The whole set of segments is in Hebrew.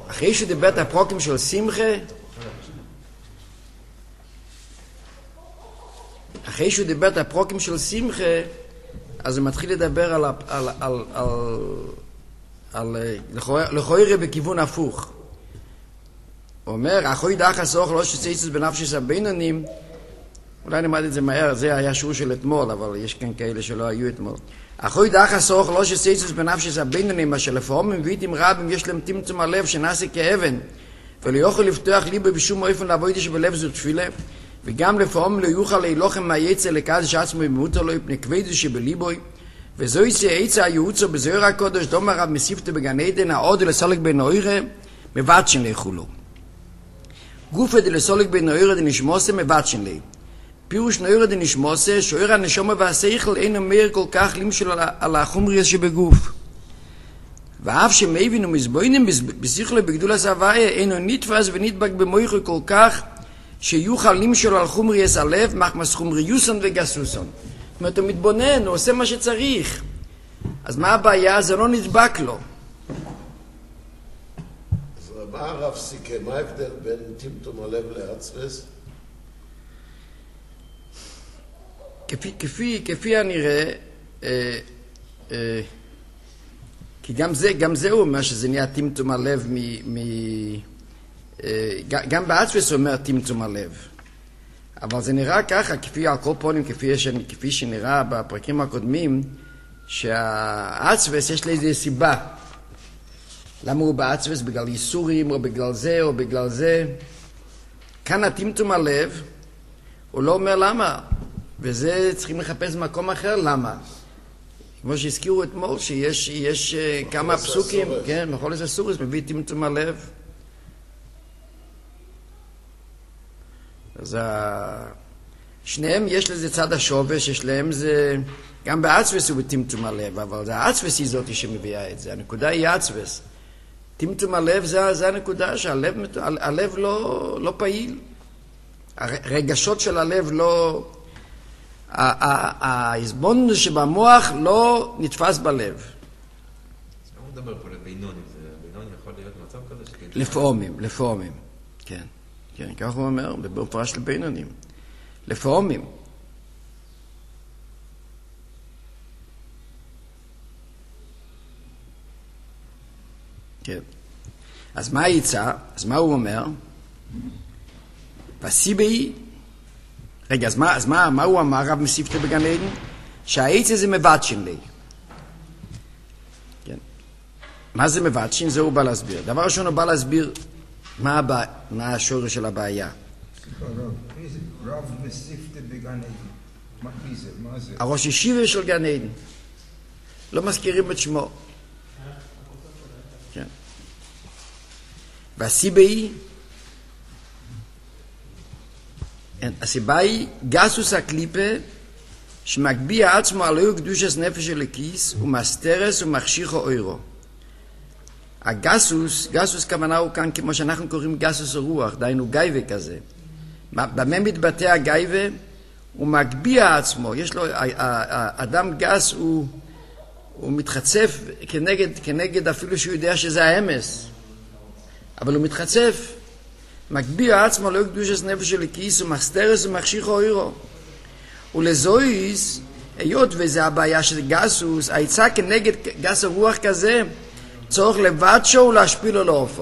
אחרי שדיבר את הפרוקים של שמחה, אז הוא מתחיל לדבר על לכאורה בכיוון הפוך. הוא אומר, אחוי דאח הסוך לא שצייצת בנפשס הבינונים, אולי נמד את זה מהר, זה היה שיעור של אתמול, אבל יש כאן כאלה שלא היו אתמול. אחוי דאח הסוך לא שצייצת בנפשס הבינונים, מה שלפעמים ויתים רבים יש להם טמטום הלב שנעשה כאבן, ולא יוכל לפתוח ליבו בשום אופן לעבוד שבלב זו תפילה, וגם לפעמים לא יוכל להילוחם מהיצא לקדש עצמו במותר לו פני כבד שבליבוי, וזו יצא הייעוצו בזוהר הקודש דום הרב מסיפתו בגן עדן העוד לסולק בין אוירה מבטשן לכולו. גופה דלסולק בין אוירה דנשמוסה מבטשן לי. פירוש נוירה דנשמוסה שאויר הנשומה והשכל אינו מהיר כל כך למשל על החומריס שבגוף. ואף שמבין ומזבוינים בשכלו בגדול הסבייה אינו נתפס ונדבק במויכו כל כך שיוכל למשל על חומריס הלב מחמס חומריוסון וגסוסון. זאת אומרת, הוא מתבונן, הוא עושה מה שצריך. אז מה הבעיה? זה לא נדבק לו. אז מה הרב סיכם? מה ההבדל בין טמטום הלב לעצבס? כפי הנראה, כי גם זה הוא אומר שזה נהיה טמטום הלב גם בעצבס הוא אומר טמטום הלב. אבל זה נראה ככה, כפי הקופונים, כפי שנראה בפרקים הקודמים, שהעצבס יש לה איזו סיבה. למה הוא בעצבס? בגלל ייסורים, או בגלל זה, או בגלל זה. כאן הטמטום הלב, הוא לא אומר למה. וזה צריכים לחפש מקום אחר, למה? כמו שהזכירו אתמול, שיש כמה פסוקים, כן, בכל איזה סורס מביא טמטום הלב. אז שניהם יש לזה צד השובש, יש להם זה, גם בעצבס הוא בטמטום הלב, אבל זה העצבס היא זאת שמביאה את זה, הנקודה היא העצבס. טמטום הלב זה הנקודה שהלב לא פעיל. הרגשות של הלב לא, ההסבון שבמוח לא נתפס בלב. אז הוא מדבר פה לבינוני, בינוני יכול להיות מצב כזה? לפעמים, כן. כן, כך הוא אומר, בפרש לבינונים. לפעמים. כן. אז מה היצא? אז מה הוא אומר? והסיבי, רגע, אז מה הוא אמר, רב מסיפתו בגן עדן? שהעץ הזה מבטשן לי. כן. מה זה מבטשן? זה הוא בא להסביר. דבר ראשון הוא בא להסביר מה השורש של הבעיה. רב מסיפתו בגן עדן. מה זה? הראש ישיבה של גן עדן. לא מזכירים את שמו. כן. והסיבה היא גסוס הקליפה שמגביע עצמו על אור קדושת נפש אלוקיס ומסתרס ומחשיך אוירו. גסוס כוונה הוא כאן כמו שאנחנו קוראים גסוס הרוח, דיינו גייבה כזה. במה מתבטא הגייבה? הוא מגביע עצמו, יש לו, האדם גס הוא מתחצף כנגד אפילו שהוא יודע שזה האמס, אבל הוא מתחצף, מגביע עצמו לא קדושת נפש אלוקיס ומסתרס ומחשיך אוירו. ולזויס, היות וזה הבעיה של גסוס, העצה כנגד גס הרוח כזה, צורך לבדשו ולהשפילו לאופו.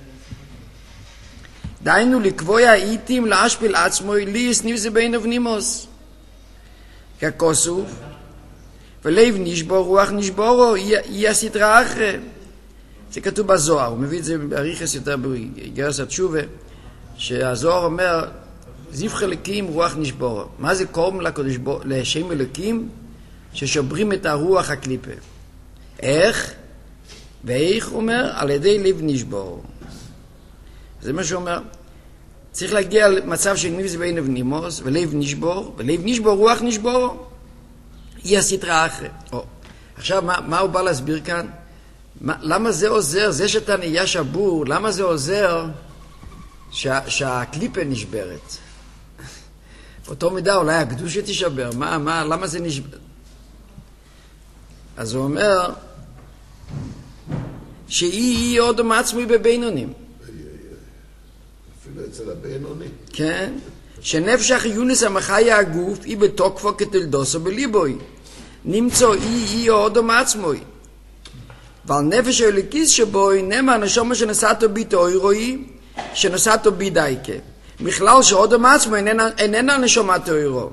דיינו לקבוע העיתים להשפיל עצמו לי סניב זה בין אבנימוס. ככוסוף, ולב נשבור רוח נשבורו, היא הסתרה אחרי. זה כתוב בזוהר, הוא מביא את זה בעריכס יותר בגרס התשובה, שהזוהר אומר, זיו חלקים רוח נשבורו. מה זה קוראים לשם אלוקים? ששוברים את הרוח הקליפה. איך? ואיך הוא אומר? על ידי לב נשבור. זה מה שהוא אומר. צריך להגיע למצב של ניבס בין אבנימוס, ולב נשבור, רוח נשבור. היא הסתרה אחרי. עכשיו, מה הוא בא להסביר כאן? למה זה עוזר? זה שאתה נהיה שבור, למה זה עוזר שהקליפה נשברת? באותו מידה אולי הקדושה תשבר. למה זה נשבר? אז הוא אומר שהיא אודום עצמוי בבינונים. אפילו אצל הבינוני. כן? שנפש החיונס המחיה הגוף היא בתוקפו כתלדוסו בליבוי. נמצא היא אודום עצמוי. ועל נפש האלוקיס שבו נאמר הנשמה שנשאתו בי תאירוי, שנשאתו בי דייקה. בכלל שאודום עצמו איננה נשמה תאירו.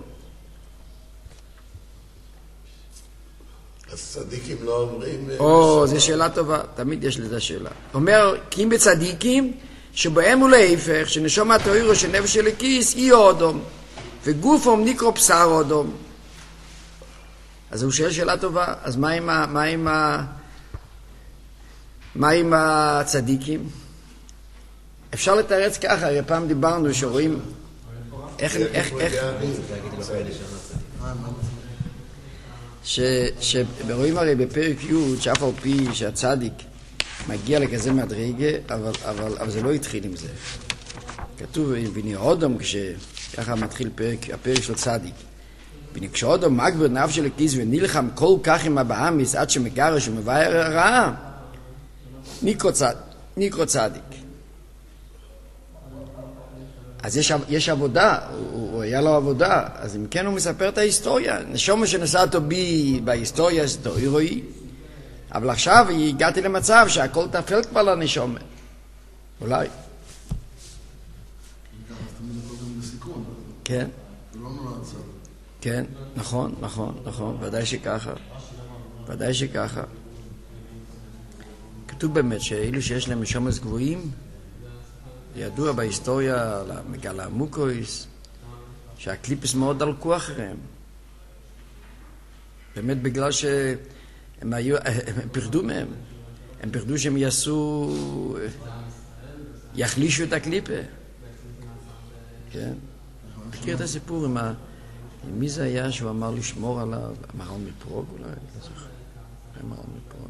אז צדיקים לא אומרים... זו שאלה טובה, תמיד יש לזה שאלה. אומר, כי אם בצדיקים, שבהם הוא להפך, שנשמה תאירו של נפש האלוקיס היא אודום, וגופם נקרא בשר אודום. אז הוא שואל שאלה טובה, אז מה עם הצדיקים? אפשר לתרץ ככה, הרי פעם דיברנו שרואים איך שרואים הרי בפרק י' שאף על פי שהצדיק מגיע לכזה מדרגה, אבל זה לא התחיל עם זה. כתוב בני אודום, כשככה מתחיל הפרק של צדיק, כשאודום מגבר נפש של הכיס ונלחם כל כך עם הבאמיס עד שמגרש ומבאר הרעה, נקרא צדיק. אז יש עבודה, הוא היה לו עבודה, אז אם כן הוא מספר את ההיסטוריה. נשמה שנסעתו בי בהיסטוריה זה תאירוי, אבל עכשיו הגעתי למצב שהכל תפל כבר לנשמה. אולי. כן. כן, נכון, ודאי שככה. כתוב באמת שאילו שיש להם נשמות גבוהים, ידוע בהיסטוריה על המגלה מוקויס, שהקליפס מאוד דלקו אחריהם. באמת בגלל שהם פחדו מהם. הם פחדו שהם יחלישו את הקליפה. כן? מכיר את הסיפור עם מי זה היה שהוא אמר לשמור עליו? מרן מפרוג אולי? לא זוכר. מרן מפרוג.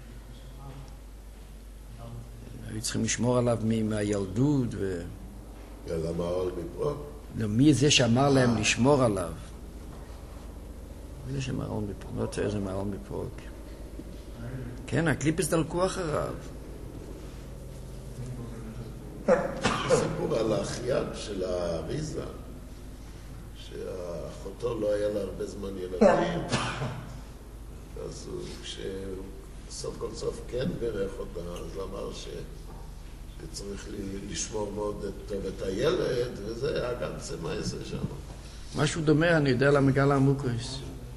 היו צריכים לשמור עליו מהילדות למה מרן מפרוג? מי זה שאמר להם לשמור עליו? מי זה שמרן מפרוג? לא יודע איזה מרן מפרוג. כן, הקליפס דלקו אחריו. סיפור על האחיין של האריזה, שאחותו לא היה לה הרבה זמן ילדים, אז כשסוף כל סוף כן בירך אותה, אז אמר שצריך לשמור מאוד טוב את הילד, וזה אגב זה מה יעשה שם. משהו דומה, אני יודע, למגלה המוקריס.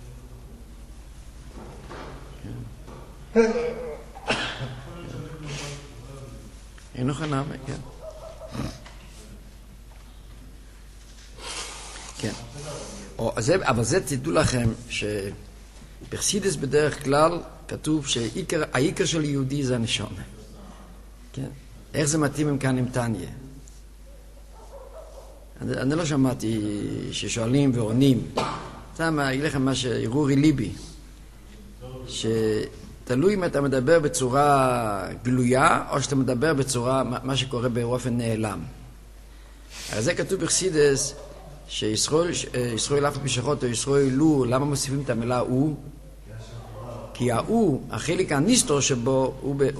אין לך נאמה, כן. כן. אבל זה תדעו לכם שבחסידס בדרך כלל כתוב שהעיקר של יהודי זה הנשמה. כן. איך זה מתאים עם כאן עם תניה? אני לא שמעתי ששואלים ועונים. אתה מה, אגיד לכם מה שהרורי ליבי. תלוי אם אתה מדבר בצורה גלויה, או שאתה מדבר בצורה, מה שקורה באופן נעלם. הרי זה כתוב בחסידס, שישראל אף משחות או ישראל לו, למה מוסיפים את המילה הוא? כי החלק הניסטור שבו,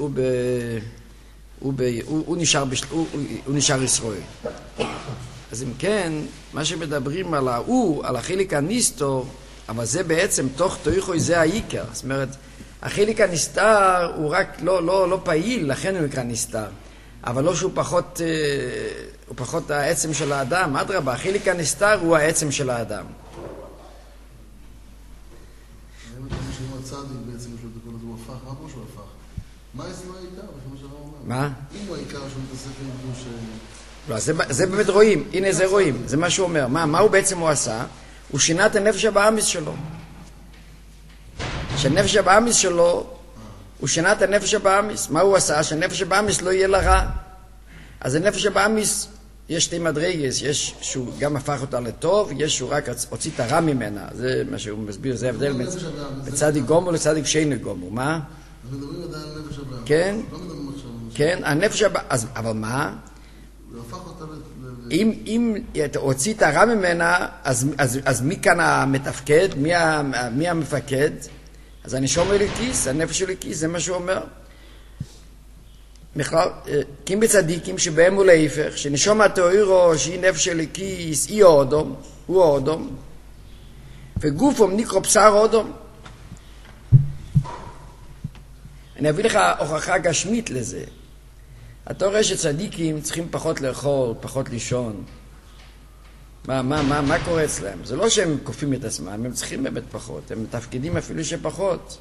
הוא נשאר ישראל. אז אם כן, מה שמדברים על על החלק הניסטור, אבל זה בעצם תוך תויכוי זה העיקר. זאת אומרת, החלק הנסתר הוא רק לא פעיל, לכן הוא נקרא נסתר. אבל לא שהוא פחות העצם של האדם. אדרבה, החלק הנסתר הוא העצם של האדם. שאם הצדיק בעצם יש לו את הכל הזה, הוא הפך, רק או שהוא הפך? מה זה לא העיקר? מה? אם הוא העיקר שהוא מתעסק עם קדוש... לא, זה באמת רואים, הנה זה רואים, זה מה שהוא אומר. מה הוא בעצם הוא עשה? הוא שינה את הנפש הבאמיס שלו. שהנפש הבאמיס שלו, הוא שינה את הנפש הבאמיס. מה הוא עשה? שהנפש הבאמיס לא יהיה לה רע. אז הנפש הבאמיס, יש שתי מדרגס, יש שהוא גם הפך אותה לטוב, יש שהוא רק הוציא את הרע ממנה. זה מה שהוא מסביר, זה הבדל בצדיק גומר לצדיק שאינו גומר. מה? מדברים עדיין על נפש הבאמיס. כן, לא מדברים עכשיו על נפש כן, הנפש הבאמיס, אבל מה? הוא הפך אותה אם אתה הוציא את הרע ממנה, אז מי כאן המתפקד? מי המפקד? אז הנשום אלוקיס, הנפש אלוקיס, זה מה שהוא אומר. בכלל, קים בצדיקים שבהם הוא להיפך, שנשום התאירו שהיא נפש אלוקיס, היא האודום, הוא האודום, וגופום נקרא בשר אודום. אני אביא לך הוכחה גשמית לזה. אתה רואה שצדיקים צריכים פחות לאכול, פחות לישון. מה קורה אצלם? זה לא שהם קופים את עצמם, הם צריכים באמת פחות, הם מתפקידים אפילו שפחות.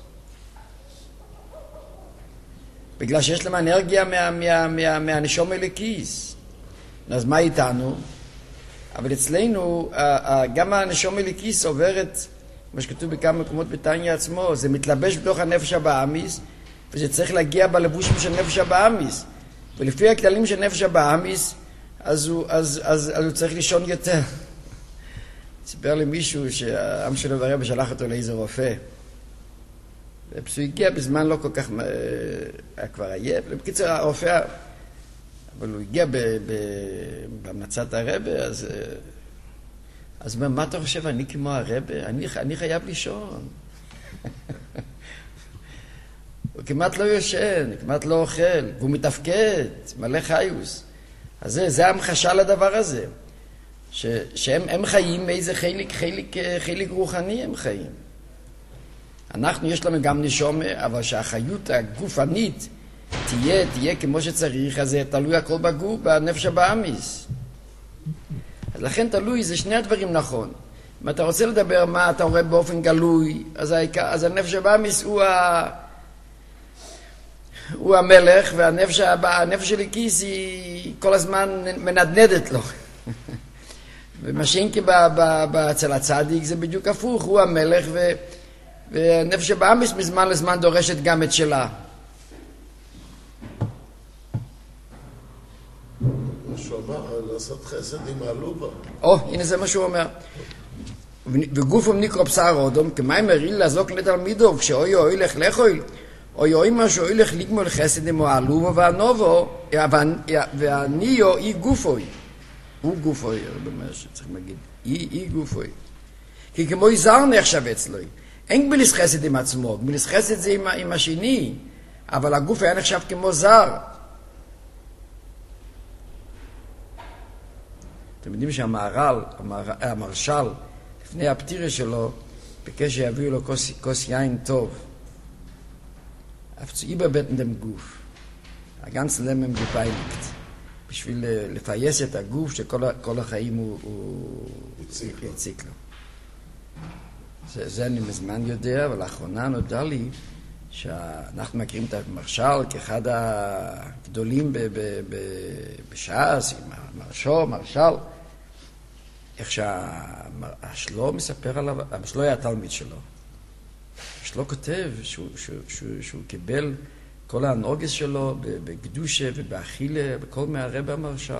בגלל שיש להם אנרגיה מהנשום אלוקיס. אז מה איתנו? אבל אצלנו, גם הנשום אלוקיס עוברת, מה שכתוב בכמה מקומות בתניא עצמו, זה מתלבש בתוך הנפש הבאמיס, וזה צריך להגיע בלבושים של נפש הבאמיס. ולפי הכללים של נפש הבאמיס, אז הוא צריך לישון יותר. סיפר לי מישהו שהעם שלו ברבא שלח אותו לאיזה רופא. הוא הגיע בזמן לא כל כך, היה כבר עייף. בקיצור, הרופא, אבל הוא הגיע בהמלצת הרבא, אז מה אתה חושב, אני כמו הרבא? אני חייב לישון. הוא כמעט לא יושן, כמעט לא אוכל, והוא מתפקד, מלא חיוס. אז זה המחשה לדבר הזה, שהם חיים מאיזה חלק רוחני הם חיים. אנחנו יש לנו גם נשום, אבל שהחיות הגופנית תהיה כמו שצריך, אז זה תלוי הכל בגוף, בנפש הבאמיס. אז לכן תלוי, זה שני הדברים נכון. אם אתה רוצה לדבר מה אתה רואה באופן גלוי, אז הנפש הבאמיס הוא המלך, והנפש של הכיס היא כל הזמן מנדנדת לו. ומה שאינקי אצל הצדיק זה בדיוק הפוך, הוא המלך, והנפש הבאמיס מזמן לזמן דורשת גם את שלה. משהו אמר, לעשות חסד עם הלובה. הנה זה מה שהוא אומר. וגופם נקרא בשר אודום, כמים מריל לעזוק לתלמידו, כשאוי אוי לך לכוי, אוי אוי מה שאוי לך לגמול חסד עם הלובה והנובו, והניו היא גופוי. הוא גופוי, במה שצריך להגיד. היא גופוי. כי כמו זר נחשב אצלו. אין גמיליס חסד עם עצמו, גמיליס חסד זה עם השני, אבל הגוף היה נחשב כמו זר. אתם יודעים שהמרשל, לפני הפטירה שלו, ביקש שיביאו לו כוס יין טוב. אף צועי בבטן דם גוף. הגנץ למם גופייליקט. בשביל לפייס את הגוף שכל החיים הוא הציק לו. זה אני מזמן יודע, אבל לאחרונה נודע לי שאנחנו מכירים את המרשל כאחד הגדולים בש"ס, מרשל, איך שהשלו מספר עליו, השלו היה התלמיד שלו. השלו כותב שהוא קיבל כל הנוגס שלו בקדושה ובאכילה, בכל מהרבא המרשל.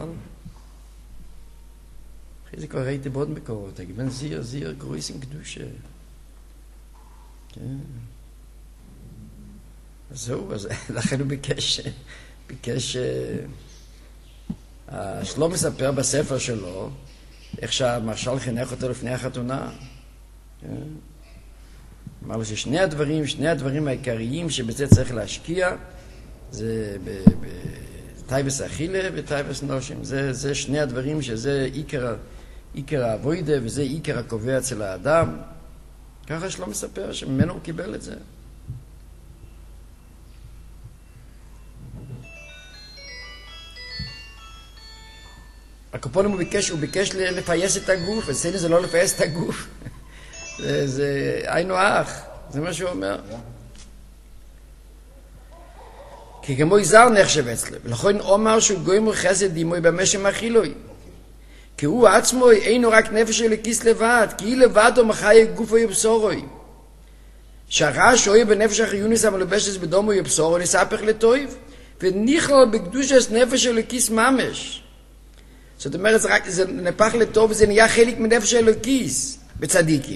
אחרי זה כבר ראיתי בעוד מקורות, הגבין זיר גרויסים קדושה. כן. אז זהו, לכן הוא ביקש, שלא מספר בספר שלו, איך שהמרשל חינך אותו לפני החתונה. כן. אמר לו ששני הדברים העיקריים שבזה צריך להשקיע, זה בטייבס אכילה וטייבס נושים. זה שני הדברים שזה עיקר האבוידה וזה עיקר הקובע אצל האדם. ככה שלא מספר שממנו הוא קיבל את זה. הקופונים הוא ביקש לפייס את הגוף, אצלנו זה לא לפייס את הגוף. זה היינו אח, זה מה שהוא אומר. כי כמו יזר נחשב אצלו, ולכן אומר שהוא גויים וחסד דימוי במשם החילוי. כי הוא עצמו אינו רק נפש אלוקיס לבד, כי היא לבד או מחי גופו יבשורוי. שהרע שוי בנפש החיוניס המלובשת בדומו יבשורוי נספך לטויב, ונכלל בקדושת נפש אלוקיס ממש. זאת אומרת, זה נפח לטוב וזה נהיה חלק מנפש אלוקיס בצדיקים.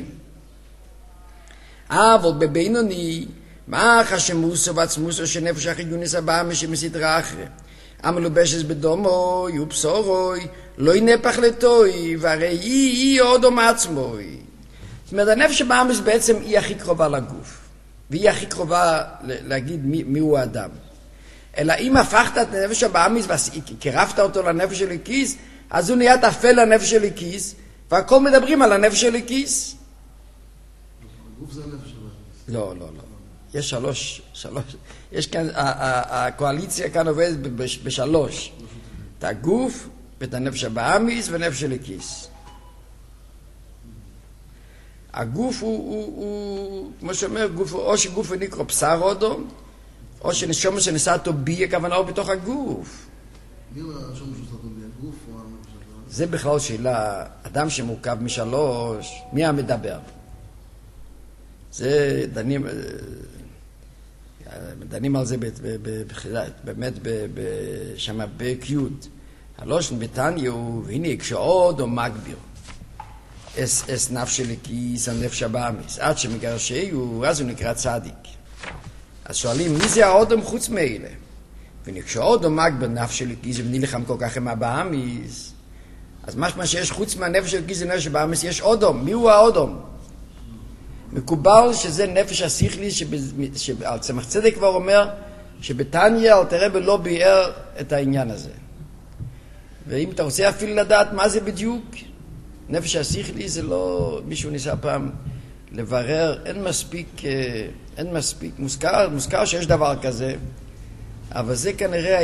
אבל בבינוני, מה חשמוסו ועצמוסו של נפש החיוניס הבא שמסדרה אחרי? המלובשת בדומו יובשורוי, לא ינפח לטוי, והרי היא עוד מעצמוי. זאת אומרת, הנפש הבאמיס בעצם היא הכי קרובה לגוף, והיא הכי קרובה להגיד מי הוא האדם. אלא אם הפכת את הנפש הבאמיס וקירבת אותו לנפש של הליקיס, אז הוא נהיה תפל לנפש של הליקיס, והכל מדברים על הנפש של הליקיס. הגוף זה הנפש של הליקיס. לא. יש שלוש. יש כאן, הקואליציה כאן עובדת בשלוש. את הגוף, ואת הנפש הבאמיס ונפש של הליקיס. הגוף הוא, כמו שאומר, או שגוף נקרא בשר אודו, או שנשום שנשא אותו בי, הכוונה הוא בתוך הגוף. מי אומר השום שנשא אותו בי, הגוף או הנפש של הליקיס? זה בכלל שאלה, אדם שמורכב משלוש, מי המדבר? זה דנים על זה באמת שמה בקיוד. הלושן בתניא הוא, והנה כשעוד או מגביר. אס נפש הליקיס, הנפש הבאמיס. עד שמגרשהו, אז הוא נקרא צדיק. אז שואלים, מי זה האודם חוץ מאלה? וכשעוד מגביר נפש הליקיס, ונלחם כל כך עם הבאמיס, אז משמע שיש חוץ מהנפש הליקיס ונפש הבאמיס, יש אודום. מי הוא האודום? מקובל שזה נפש השכלי, שעל צמח צדק כבר אומר, שבתניא אלתר רבי לא ביאר את העניין הזה. ואם אתה רוצה אפילו לדעת מה זה בדיוק, נפש השכלי זה לא, מישהו ניסה פעם לברר, אין מספיק, מוזכר שיש דבר כזה, אבל זה כנראה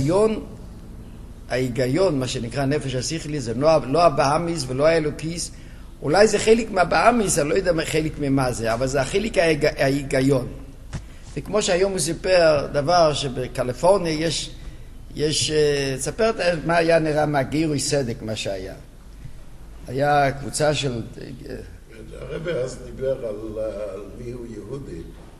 ההיגיון, מה שנקרא נפש השכלי, זה לא הבאמיס ולא האלוקיס, אולי זה חלק מהבאמיס, אני לא יודע חלק ממה זה, אבל זה החלק ההיגיון. וכמו שהיום הוא סיפר דבר שבקליפורניה יש, תספר מה היה נראה מהגירוי סדק, מה שהיה. היה קבוצה של... הרבי אז דיבר על מי הוא יהודי,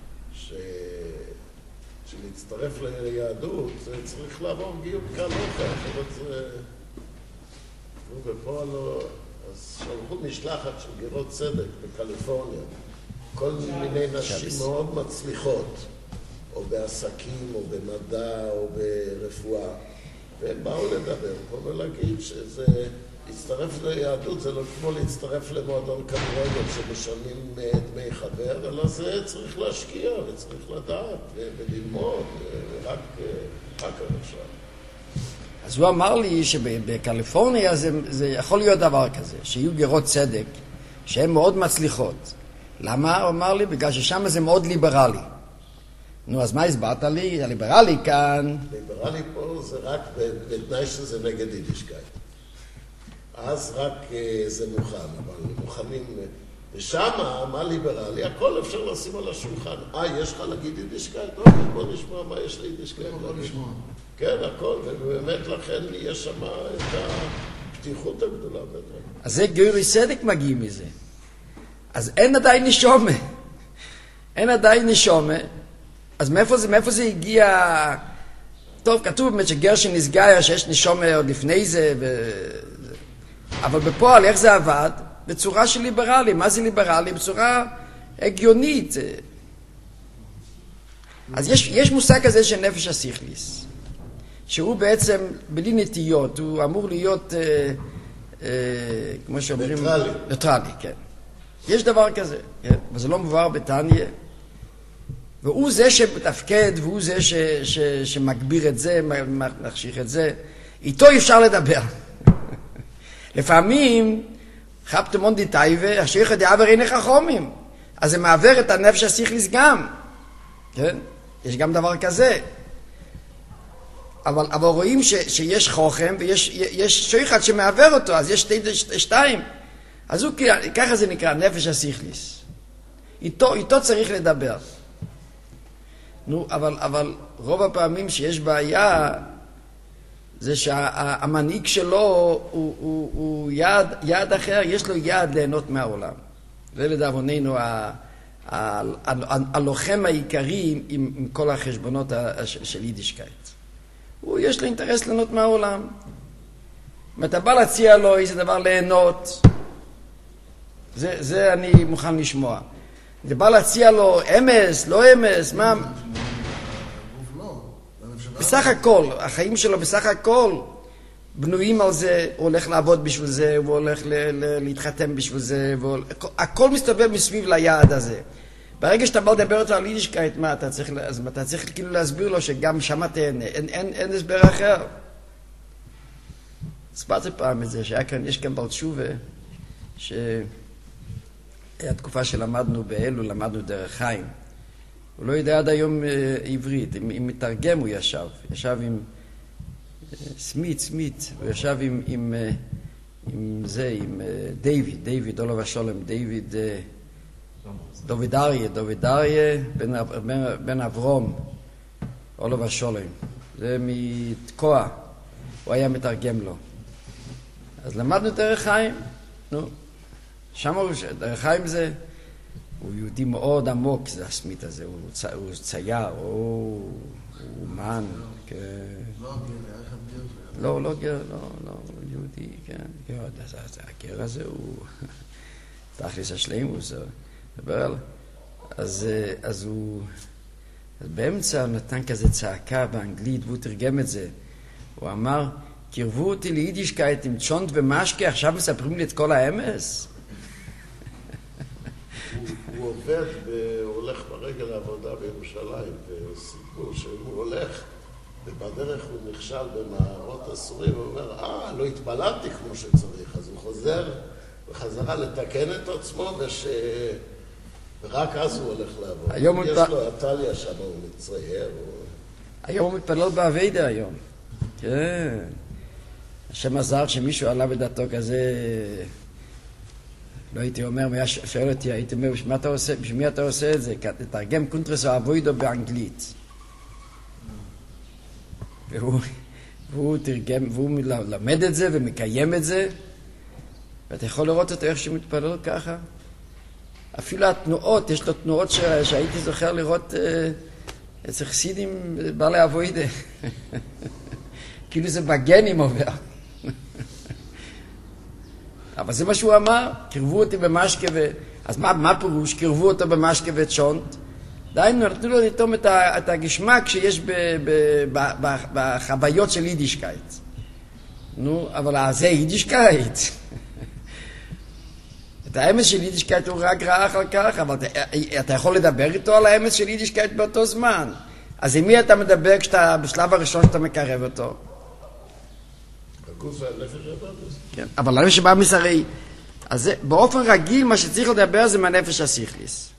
שלהצטרף ליהדות, זה צריך לעבור גיור כהלכה, אחרת זה... ובפועל אז שלחו משלחת של גירות צדק בקליפורניה, כל מיני נשים מאוד מצליחות, או בעסקים, או במדע, או ברפואה, והם באו לדבר פה ולהגיד שזה... להצטרף ליהדות זה לא כמו להצטרף למועדון כדורגל שמשלמים דמי חבר, אלא זה צריך להשקיע וצריך לדעת וללמוד, רק עכשיו. אז הוא אמר לי שבקליפורניה זה יכול להיות דבר כזה, שיהיו גירות צדק, שהן מאוד מצליחות. למה? הוא אמר לי, בגלל ששם זה מאוד ליברלי. נו, אז מה הסברת לי? הליברלי כאן... ליברלי פה זה רק בתנאי שזה נגד יידישקייט. אז רק זה מוכן, אבל מוכנים... ושמה, מה ליברלי? הכל אפשר לשים על השולחן. יש לך להגיד יידישקייט? טוב, בוא נשמע מה יש ליידישקייט. בוא נשמע. כן, הכל, ובאמת לכן יש שם את הפתיחות הגדולה בטח. אז זה גיורי צדק מגיע מזה. אז אין עדיין נשומה. אין עדיין נשומה. אז מאיפה זה הגיע? טוב, כתוב באמת שגר שנסגר, שיש נשומה עוד לפני זה, אבל בפועל איך זה עבד? בצורה של ליברלי. מה זה ליברלי? בצורה הגיונית. אז יש מושג כזה של נפש השכליס, שהוא בעצם בלי נטיות, הוא אמור להיות, כמו שאומרים... ניטרלי, כן. יש דבר כזה, כן? וזה לא מבואר בתניא. והוא זה שמתפקד, והוא זה שמגביר את זה, מחשיך את זה. איתו אפשר לדבר. לפעמים, חפטמון דיטייבה, השייך דעבר אין חכמים. אז זה מעבר את הנפש השכליס גם. כן? יש גם דבר כזה. אבל רואים שיש חוכם ויש שייכת שמעבר אותו, אז יש שתיים. אז הוא, ככה זה נקרא, נפש השכליס. איתו צריך לדבר. נו, אבל רוב הפעמים שיש בעיה, זה שהמנהיג שלו הוא יעד אחר, יש לו יעד ליהנות מהעולם. זה לדאבוננו הלוחם העיקרי עם כל החשבונות של יידישקייט. יש לו אינטרס ליהנות מהעולם. אם אתה בא להציע לו איזה דבר ליהנות, זה אני מוכן לשמוע. אתה בא להציע לו אמס, לא אמס, מה? בסך הכל, החיים שלו בסך הכל בנויים על זה, הוא הולך לעבוד בשביל זה, הוא הולך להתחתן בשביל זה, הכל מסתובב מסביב ליעד הזה. ברגע שאתה בא לדבר אותו על יידישקייט, מה אתה צריך, אז אתה צריך כאילו להסביר לו שגם שם תהנה, אין הסבר אחר. הסברתי פעם את זה, יש כאן בעל תשובה, שהיה תקופה שלמדנו באלו, למדנו דרך חיים. הוא לא יודע עד היום עברית, עם מתרגם הוא ישב עם סמית, הוא ישב עם דיוויד, עולב השולם, דוד אריה, בן אברום, עולב השולם. זה מתקוע, הוא היה מתרגם לו. אז למדנו דרך חיים, שם דרך חיים זה, הוא יהודי מאוד עמוק, זה הסמית הזה, הוא צייר, הוא אומן, כן. לא גר, יהודי, כן. הגר הזה הוא תכלס השלימוס, אז הוא באמצע נתן כזה צעקה באנגלית, והוא תרגם את זה. הוא אמר, קרבו אותי ליידישקייט עם צ'ונט ומשקה, עכשיו מספרים לי את כל האמס? הוא עובד, הוא הולך ברגל לעבודה בירושלים, וסיפור שהוא הולך, ובדרך הוא נכשל במערות אסורים, הוא אומר, לא התפללתי כמו שצריך, אז הוא חוזר בחזרה לתקן את עצמו, ורק אז הוא הולך לעבוד. יש לו איטליה שם, הוא מצייר. היום הוא מתפלל בעבודה היום. כן. השם עזר שמישהו עלה בדעתו כזה, לא הייתי אומר, הוא שואל אותי, הייתי אומר, בשביל מי אתה עושה את זה? תתרגם קונטרס או אבוידו באנגלית. והוא תרגם, והוא למד את זה ומקיים את זה, ואתה יכול לראות אותו איך שהוא מתפלל ככה. אפילו התנועות, יש לו תנועות שהייתי זוכר לראות אצל חסידים בעלי אבוידה. כאילו זה בגנים עובר. אבל זה מה שהוא אמר, קרבו אותי במשקה אז מה פירוש? קרבו אותו במשקה וצ'ונט. דיינו, נתנו לו לטום את הגשמק שיש בחוויות של יידישקייט. נו, אבל זה יידישקייט. את האמס של יידישקייט הוא רק ראה אחר כך, אבל אתה יכול לדבר איתו על האמס של יידישקייט באותו זמן. אז עם מי אתה מדבר כשאתה, בשלב הראשון שאתה מקרב אותו? הגוף והנפש הבאמס. כן, אבל הנפש הבאמס הרי, אז באופן רגיל מה שצריך לדבר זה מהנפש הסיכליס.